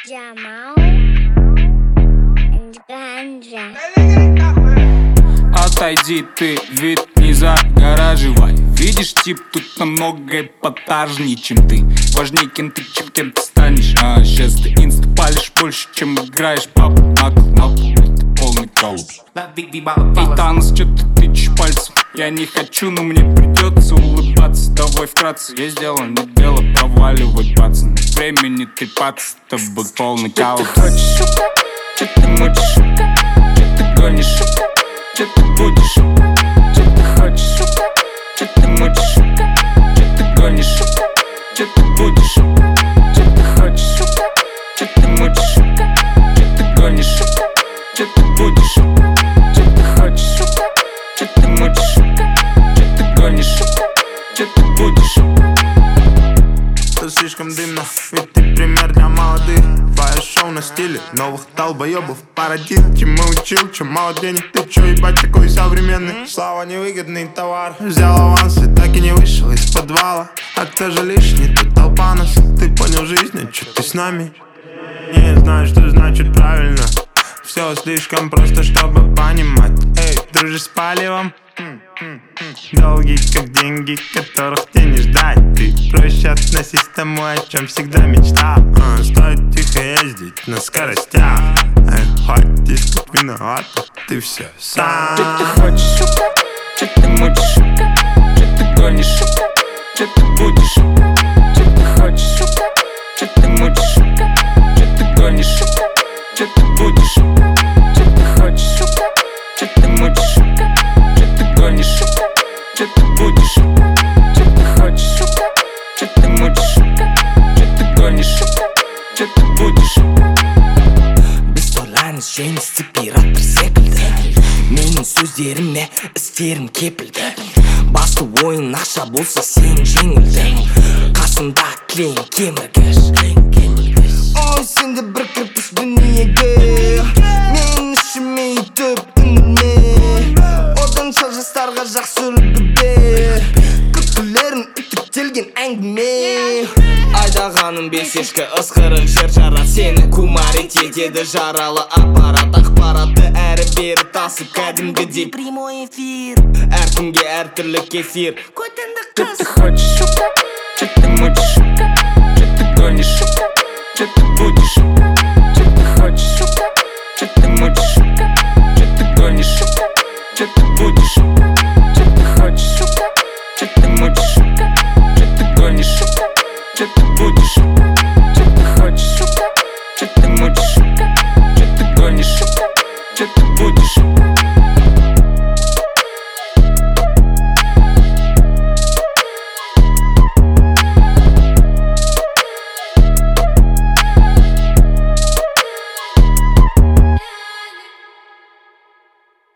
Jamal Ганджа. Отойди, ты вид не загораживай. Видишь, тип тут намного эпатажнее, чем ты. Важнее, кем ты, чем кем ты станешь. А сейчас ты инста палишь больше, чем играешь. Папа, на пол, это полный коллапс. И Танос, чё ты тычешь пальцем? Я не хочу, но мне придется улыбаться. Давай вкратце, я сделал не дело, проваливай, пацан. Времени трепаться, с тобой полный коллапс. Чё ты хочешь, сука? Чё ты мучишь, сука? Чё ты гонишь, сука? Чё ты будешь, сука? Чё ты хочешь, сука? Чё ты мучишь, сука? Чё ты гонишь, сука? Чё ты будешь, сука? Чё ты хочешь, сука? Чё ты мучишь, сука? Чё ты гонишь, сука? Чё ты будешь, сука? Чё ты хочешь, сука? Чё ты мучишь, сука? Чё ты гонишь, сука? Чё ты будешь, сука? Тут слишком дымно, ведь ты пример для молодых. Твое шоу на стиле новых долбоебов пародит. Чему учил, чем мало денег. Ты чё, ебать, такой современный? Слава невыгодный товар. Взял аванс и так и не вышел из подвала. А кто же лишний? Тут толпа нас. Ты понял жизнь, а чё ты с нами? Не знаю, что значит правильно. Все слишком просто, чтобы понимать. Эй, дружишь с палевом? Долги, как деньги, которых тебе не ждать. Ты проще относись к тому, о чем всегда мечтал. Стоит тихо ездить на скоростях. Хоть искать виновата, ты все сам. Чё ты хочешь, сука? Чё ты мучишь, сука? Чё ты гонишь, сука? Чё ты будешь, сука? Чё ты хочешь, сука? Чё ты мучишь, сука? Чё ты гонишь, сука? Чё ты будешь, сука? Чё ты хочешь, сука? Чё ты мучишь, сука? Чё ты гонишь, сука? Чё ты будешь, сука? Чё ты хочешь, сука? Чё ты мучишь, сука? Чё ты гонишь, сука? Чё ты будешь, сука? Biz to'lanish chinsi rapper sekildi. Mening so'zlarimga isterim kepildi. Boshqa o'yin naqsha bo'lsa sen jengilding. Qasimda keng kemirgich. Oy senda bir kirpish dunyoga. Men ishimga yetib indimay. Odam chalg'islarga yaxshi ulgurdi. Kutullarim o'tib kelgan angime. Айдағаным бесешкі ысқырық жер жарат сені кумарить етеді жаралы аппарат ақпаратты әрі-бері тасып кәдімгідей прямой эфир әркімге әртүрлі кефир көтінді Чё қыз ты хочешь, сука? Чё ты мучишь, сука? Чё ты гонишь, сука? Чё ты будешь, сука? Чё ты хочешь, сука? Чё ты мучишь, сука? Чё ты гонишь, сука? Чё ты будешь, сука?